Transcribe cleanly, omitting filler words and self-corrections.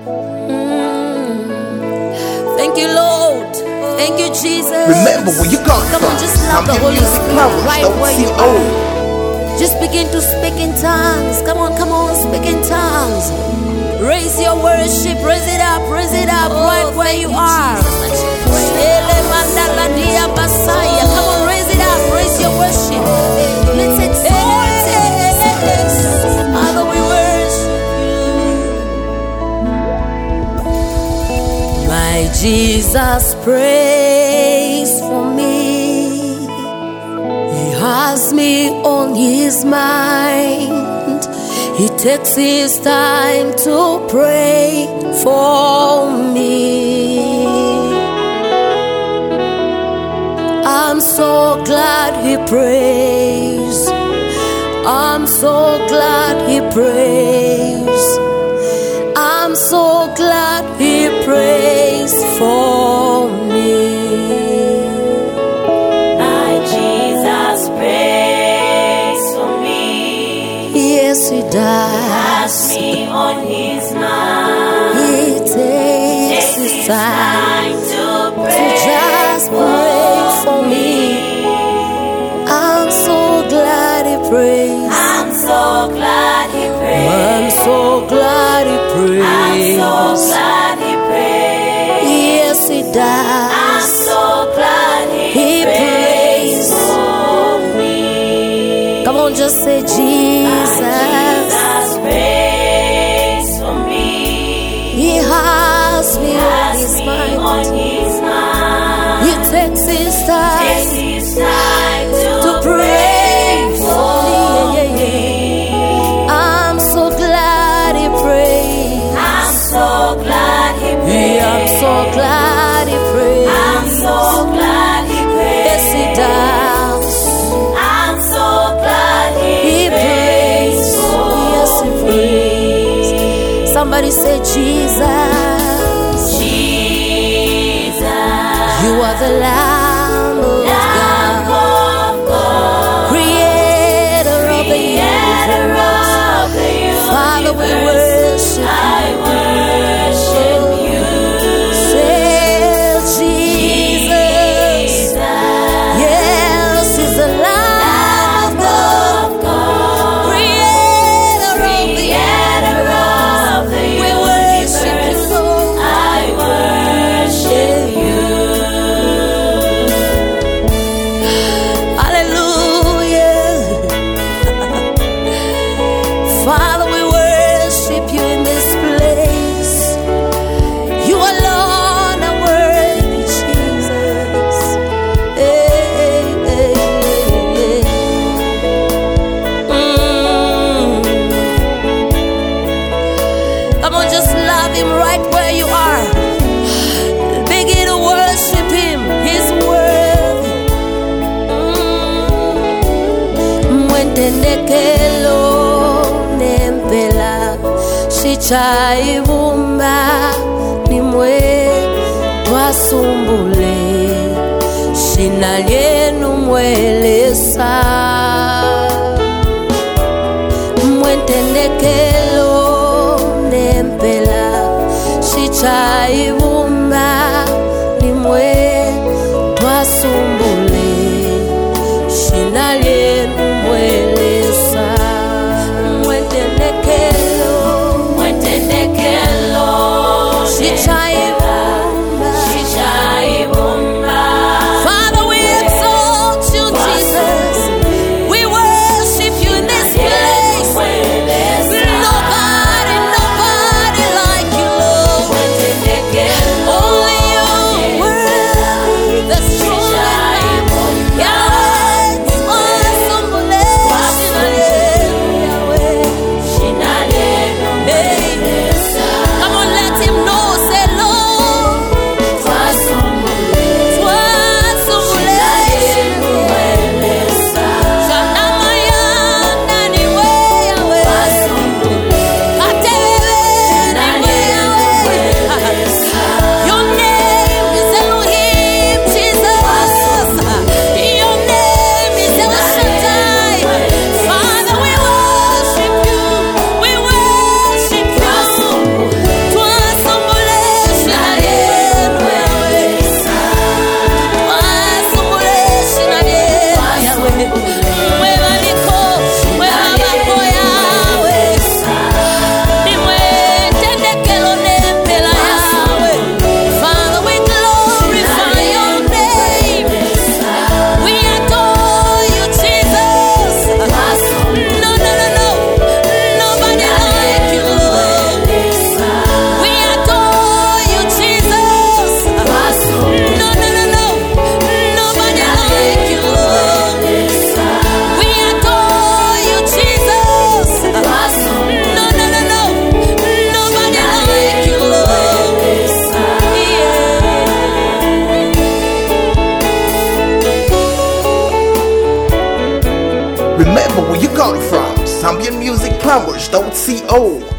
Thank you, Lord. Thank you, Jesus. Remember where you got Come from. on, just love the Some Holy people use Spirit courage, right don't where see you old. are. Just begin to speak in tongues. Come on, speak in tongues. Raise your worship, raise it up right where you are. Come on, raise it up, raise your worship. Let's exalt it. Father, we worship you. My Jesus prays for me. He has me on his mind. He takes his time to pray for me. I'm so glad he prays. I'm so glad he prays. I'm so glad he prays for me. My Jesus prays for me. Yes, he does. Has me on his mind. He takes his time to to pray. just pray for me. I'm so glad he prays. I'm so glad he prays. I'm so glad he prays. I'm so glad he prays. Yes, he does. I'm so glad He prays. for me. Come on, just say Jesus. Jesus prays for me. He has me on Has his me mind. on his mind. He takes his Takes time his time to pray for me. I'm so glad he prays. I'm so glad he prays. I'm so glad he prays. I'm so glad he prays. Yes, he does. I'm so glad He prays. Yes, he prays. Somebody say Jesus. Jesus. You are the Lamb of Lamb God, of God, Creator of the Creator universe. of the universe. Father, we worship you. I worship you. Say Jesus. Yes, he's the Lamb of God, Creator of the universe. We worship you, Lord. I worship you. Hallelujah. Father, we worship you in this place. You alone are worthy, Jesus. Hey, hey, hey, Come on, just love him right where you are. Begin to worship him. He's worthy. Mwentendekelo nempela shichayibumba nimwe twasumbule shina lyenu mwelesa mwentendekelo nempela shichayibumba nimwe twasumbule shina lyenu mwelesa mwentendekelo Mwentendekelo shichayibumba. Shichayibumba. Father, we exalt you, Jesus. We worship you in this place. Nobody like you, Lord. plumbers.co.